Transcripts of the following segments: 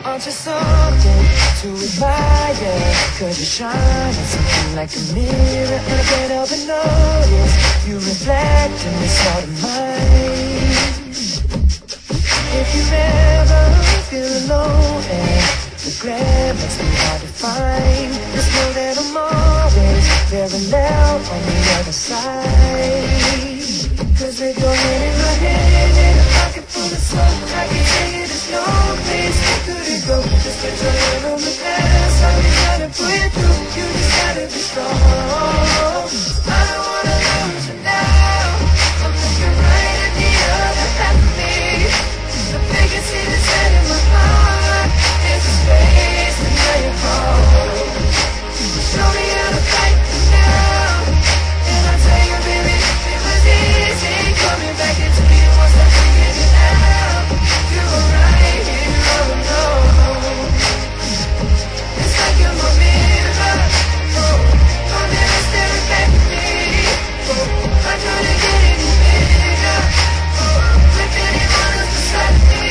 Aren't you something to admire? Cause you shine at something like a mirror, and I can't help but notice you reflect in this heart of mine. If you ever feel alone and regret makes me hard to find, just know that I'm always parallel on the other side. Cause with your hand in my hand and a pocket full of soap, I can tell you there's no place you couldn't go. Just put your hand on the past, I'll be trying to pull you through. You just gotta be strong. I don't wanna lose you now. I'm looking right at the other half of me. The biggest thing that's set in my heart is the space and now you're home. Show me how to fight for now, and I'll tell you, baby, it was easy coming back into me once I figured it out. You were right here all alone. It's like you're my mirror, my mirror staring back at me. I couldn't get any bigger with anyone else beside me.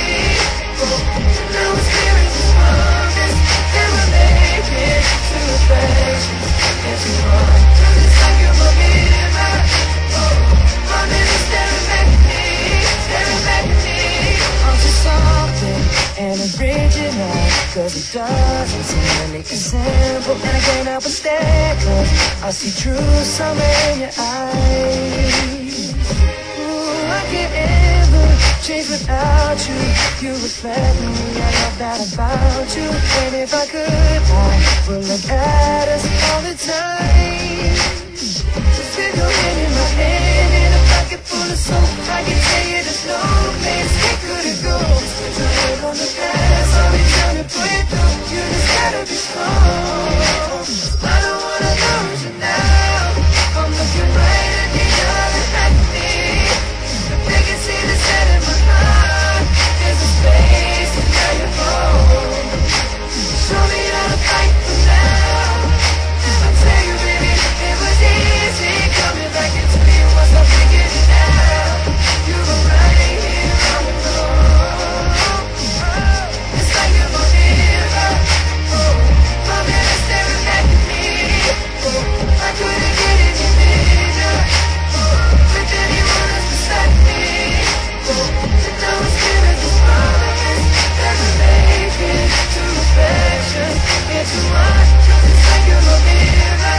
Now it's clear as the promise that we're making to affection. If you want, cause it's like you're my mirror, my mirror staring back at me, staring back at me. Aren't you something and original? Cause it doesn't seem really as simple, and I can't help but stare, cause I see true summer in your eyes. Ooh, I can't ever change without you. You reflect me, I love that about you. And if I could, I would look at us all the time. Just with your hand in my hand and a pocket full of soap, I can tell you there's no place we couldn't go. Just put your hand on the past, I'll be trying to pull you through. You just gotta be strong. I don't wanna lose you now. I'm looking right at the other half of me. The biggest thing that's set in my heart is the space and now you're home. Show me how to fight for now, and I'll tell you, baby, it was easy coming back into me once I figured it out. You were right here all alone. It's like you're my mirror, my mirror staring back at me. I couldn't get any bigger with anyone else beside me. And now it's clear as the promise that we're making to affection. It's too much, cause it's like you're my mirror,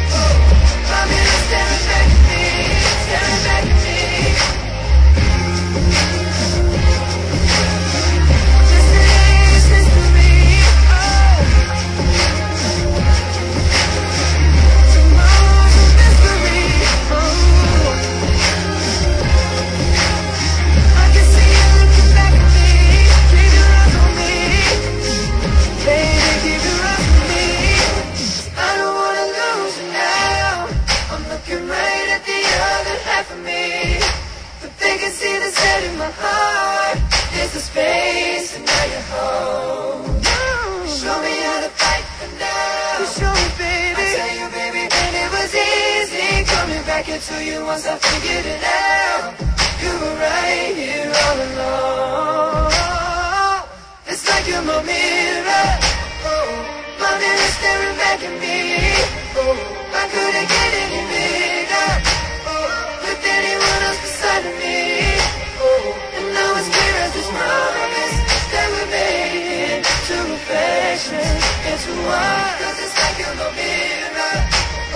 my mirror staring back at me, staring back at me. Yesterday's history, tomorrow's a mystery. I can see you looking back at me. Keep your eyes on me, baby, keep your eyes on me. I don't wanna lose you now. I'm looking right at the other half of me. The biggest thing that's set in my heart is the space, and now you're home. Show me how to fight for now. Show me, baby. I tell you, baby, and it was easy coming back into you once I figured it out. You were right here all along. It's like you're my mirror, my mirror staring back at me. I couldn't get any bigger with anyone else beside of me. And now it's clear as this promise that we're making to affection. It's why, cause it's like you're my mirror,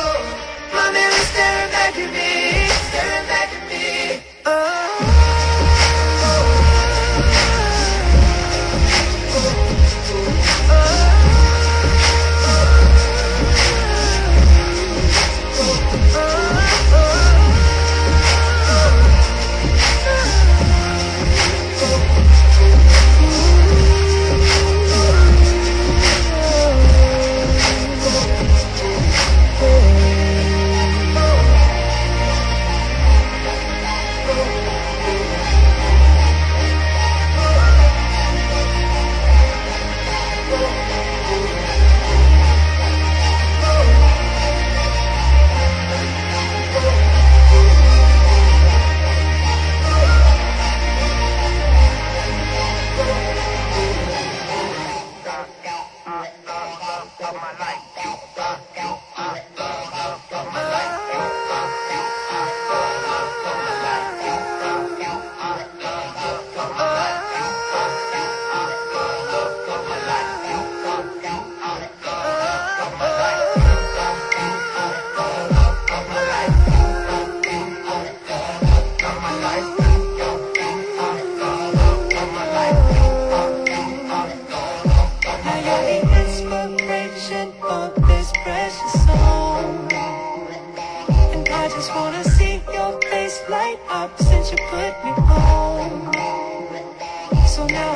my mirror staring back at me, staring back at me. Oh.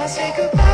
I say goodbye.